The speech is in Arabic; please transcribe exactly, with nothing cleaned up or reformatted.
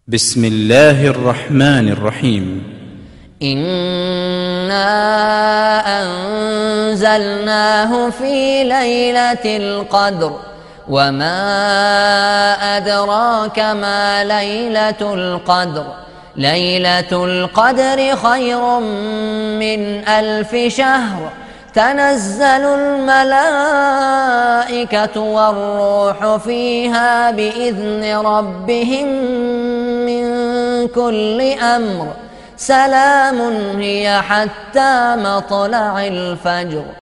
بسم الله الرحمن الرحيم. إنا أنزلناه في ليلة القدر وما أدراك ما ليلة القدر ليلة القدر خير من ألف شهر تنزل الملائكة والروح فيها بإذن ربهم من كل أمر سلام هي حتى مطلع الفجر.